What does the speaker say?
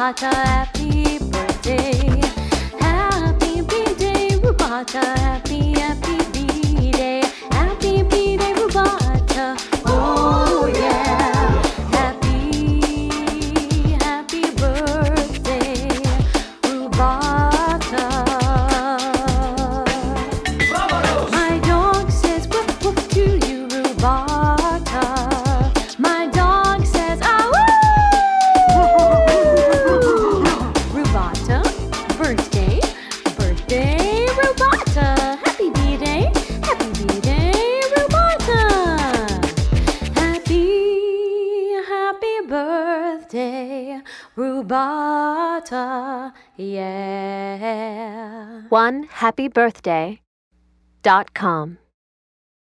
Rubata, happy birthday. Happy B-Day, Rubata, happy B-Day. Happy B-Day, Rubata, oh yeah. Happy birthday, Rubata. My dog says woof woof to you, Rubata. My dog says ah woo. Rubata, birthday, Rubata. Happy B-Day, Rubata. Happy birthday, Rubata, yeah. OneHappyBirthday.com